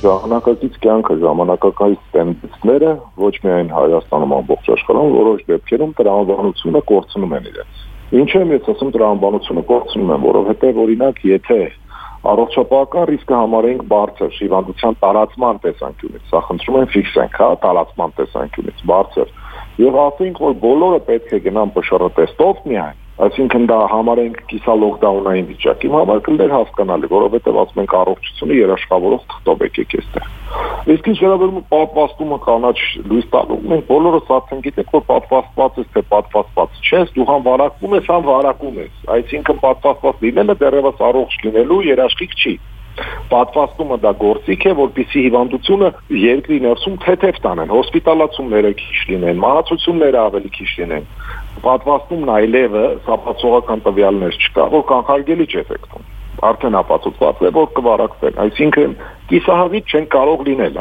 Ժամանակակից կյանքը, ժամանակակից տենդենսները ոչ միայն Հայաստանում, ամբողջ աշխարհում որոշ դեպքերում տրամաբանությունը կորցնում են իրենց։ Ինչ եմ ես ասում տրամաբանությունը կորցնում են, որովհետև օրինակ եթե առողջապահական ռիսկը համարենք բարձր հիվանդության տարածման տեսանկյունից, սա խնդրում եմ ֆիքսենք, տարածման տեսանկյունից բարձր, եւ ասենք որ բոլորը պետք է գնան ՊՇՌ տեստով միայն, այսինքն դա համարենք կիսալոկդաունային վիճակ, իմ համար կլներ հասկանալի, որովհետև ասում ենք առողջությունը երաշխավորող թղթով եկեք այստեղ։ Իսկ ինչ վերաբերում է պատվաստումը կանաչ լույս տալու, մենք բոլորս արդեն գիտենք, որ պատվաստված ես թե պատվաստված չես, դու համ վարակվում ես, համ վարակում ես, այսինքն պատվաստված լինելը դեռևս առողջ լինելու երաշխիք չի։ Պատվաստումը դա գործիք է, որպեսզի հիվանդությունը երկրի ներսում թեթև տանեն, հոսպիտալացումները քիչ լինեն, մահացությունները ավելի քիչ լինեն։ Պատվաստումն այլևս ապացուցողական տվյալներ չկա, որ կանխարգելիչ էֆեկտ ունի։ Արդեն ապացուցված է, որ կվարակվեն, այսինքն կիսահավիճ չեն կարող լինել,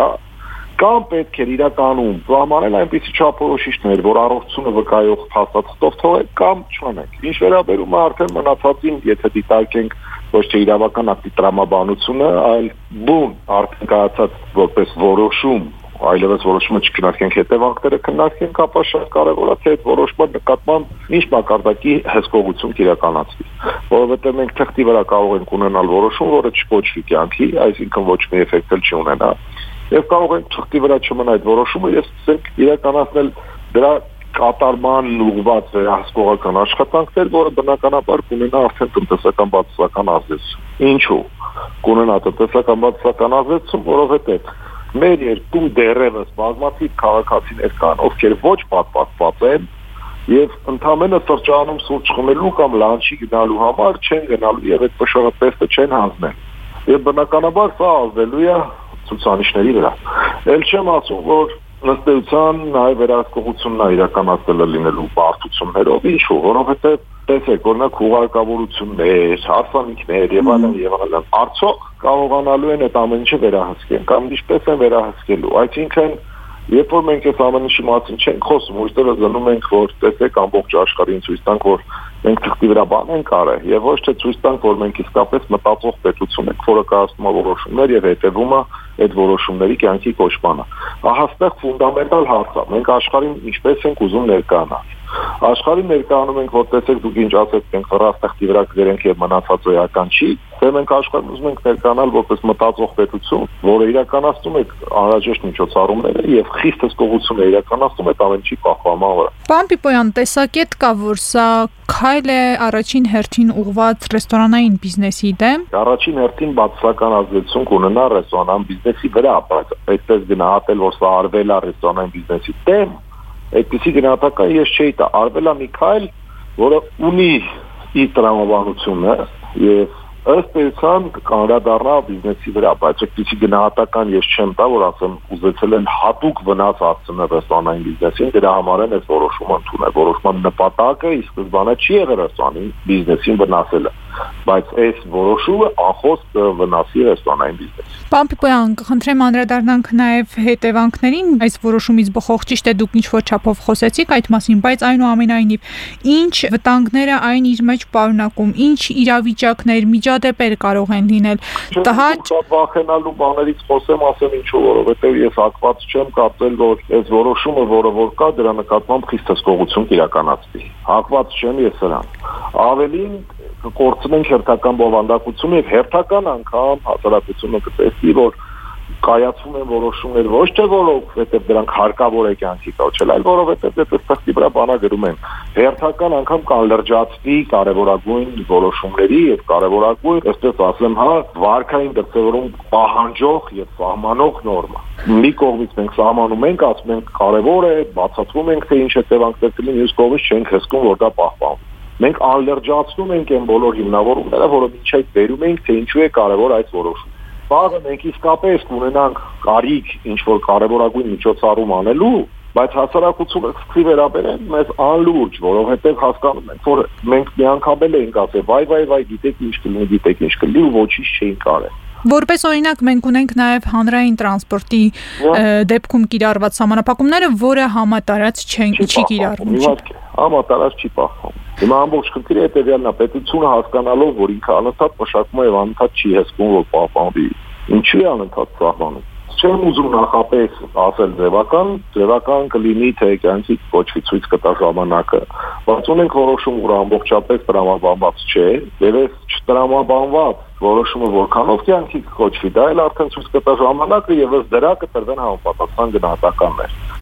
Կամ պետք է իրականում սահմանել այնպիսի չափորոշիչներ, որ առողջությունը վկայող փաստաթղթով թողեք, կամ չանեք։ Ինչ վերաբերում է արդեն մնացածին, եթե դիտարկենք ոչ թե իրավական ակտի տրամաբանությունը, այլ բուն արդեն կայացած որպես որոշում, այլևս որոշումը չքննարկենք, հետևանքները քննարկենք, ապա շատ կարևոր է թե այդ որոշման նկատմամբ ինչ մակարդակի հսկողություն կիրականացվի, որովհետև մենք թղթի վրա կարող ենք ունենալ որոշում, որը չկոչվի կյանքի, այսինքն ոչ մի էֆեկտ չի ունենա, եւ կարող ենք թղթի վրա չմնա այդ որոշումը եւ սկսենք իրականացնել դրա կատարմանն ուղղված վերահսկողական աշխատանքներ, որը բնականաբար կունենա արդեն տնտեսական բացասական ազդեցություն։ Ինչու՞։ Կունենա տնտեսական բացասական ազդեցություն, որովհետեւ մեր երկրում դեռևս բազմաթիվ քաղաքացիներ կան, ովքեր ոչ պատվաստված են եւ ընդհանրապես սրճարանում սուրճ խմելու կամ լանչի գնալու համար չեն գնալու եւ այդ ՊՇՌ տեստը չեն հանձնել։ Եվ բնականաբար սա ազդելու է ցուցանիշների վրա։ Էլ չեմ ասում, որ ըստ էության նաև վերահսկողությունն է իրականացել լինելու բարդություններով, ինչու, որովհետև տեսեք, օրինակ հուղարկավորություններ, հարսանիքներ եւ այլն, արդյոք կարողանալու են այդ ամեն ինչը վերահսկեն, կամ ինչպես են վերահսկելու, այսինքն երբ որ մենք այս ամեն ինչի մասին չենք խոսում, ուստի զնում ենք, որ տեսեք ամբողջ աշխարհին ցույց տանք, որ մենք թղթի վրա բան ենք արել եւ ոչ թե ցույց տանք, որ մենք իսկապես մտածող պետություն ենք, որը կայացնում է որոշումներ եւ հետեւում է այդ որոշումների կյանքի կոչմանը։ Ահա այստեղ ֆունդամենտալ հարց է։ Մենք աշխարհին ինչպես ենք ուզում ներկայանալ։ Աշխարհին ներկայանում ենք, որ տեսեք դուք ինչ ասեցիք, ենք հրաստախտի վրա կգրենք եւ մնացածը էական չի, թե մենք աշխարհին ուզում ենք ներկայանալ որպես մտածող պետություն, որը իրականացնում է անհրաժեշտ միջոցառումները եւ խիստ հսկողություն է իրականացնում այդ ամեն ինչի պահպանման վրա։ Պարոն Պիպոյան, տեսակետ կա, որ սա քայլ է առաջին հերթին ուղղված ռեստորանային բիզնեսի դեմ։ Առաջին հերթին բացասական ազդեցություն կունենա ռեստորանային բիզնեսի վրա, բայց այդպես գնահատել, որ սա արվել է ռեստորանային բիզնեսի դեմ, այդպիսի գնահատական ես չէի տա, արվել է մի քայլ, որը ունի իր տրամաբանությունը եւ ըստ էության կանրադառնա բիզնեսի վրա, բայց այդպիսի գնահատական ես չեմ տա, որ ասեմ ուզեցել են հատուկ վնաս հասցնել ռեստորանային բիզնեսին, դրա համար են այդ որոշումը ընդունել։ Որոշման նպատակը ի սկզբանե չի եղել ռեստորանային բիզնեսին վնասելը, բայց այս որոշումը անխոս վնասի ռեստորանային բիզնեսին։ Պարոն Պիպոյան, կխնդրեմ անդրադառնանք նաև հետևանքներին այս որոշումից բխող, ճիշտ է դուք ինչ-որ չափով խոսեցիք այդ մասին, բայց այնուամենայնիվ ինչ վտանգներ է այն իր մեջ պարունակում, ինչ իրավիճակներ, միջադեպեր կարող են լինել։ Տհաճ վախենալու բաներից խոսեմ, ասեմ ինչու, որովհետև ես հակված չեմ կարծել, որ այս որոշումը, որ կա, դրա նկատմամբ խիստ հսկողություն կիրականացվի։ Հակված չեմ ես սրան։ Ավելին կկորցնենք հերթական բովանդակությունը եւ հերթական անգամ հասարակությունը կտեսնի, որ կայացվում են որոշումներ ոչ թե որովհետեւ դրանք հարկավոր է կյանքի կոչել, այլ որովհետեւ դեպս թղթի վրա բանագրում են։ Հերթական անգամ կանլրջացվի կարևորագույն որոշումների եւ կարևորագույն, այսպես ասեմ, վարկային դրսեւորում պահանջող եւ սահմանող նորմա։ Մի կողմից մենք սահմանում ենք, ասում ենք կարևոր է, բացատրում ենք թե ինչ հետևանքներ կլինի, մյուս կողմից չենք հսկում, որ դա պահպանվի։ Մենք անլրջացնում ենք այն բոլոր հիմնավորումները, որը մինչև վերում ենք, թե ինչու է կարևոր այս որոշումը։ Բաղը մենք իսկապես կունենանք կարիք ինչ-որ կարևորագույն միջոցառում անելու, բայց հասարակությունը սկսի վերաբերել մեզ անլուրջ, որովհետև հասկանում ենք, որ մենք միանգամել ենք ասել, վայ, գիտեք ինչ կլինի, ու ոչինչ չէինք արել։ Որպես օրինակ մենք ունենք նաև հանրային տրանսպորտի դեպքում կիրառված սահմանափակումները, որը համատարած չի կիրառվում։ Համատարած չի պահպանվում։ Հիմա ամբողջ խնդիրը հետևյալն է, պետությունը հասկանալով, որ ինքը անընդհատ մշակում է եւ անընդհատ չի հսկում, որ պահպանվի Ինչու է անընդհատ սահմանում։ Չեմ ուզում նախապես ասել ձևական կլինի թե կյանքի կոչվի ցույց կտա ժամանակը, բայց ունենք որոշում, որ ամբողջապես տրամաբանված չէ, եւ այս չտրամաբանված որոշումը որքանով կյանքի կոչվի, դա էլ արդեն ցույց կտա ժամանակը եւ ըստ դրա կտրվեն համապատասխան գնահատականներ։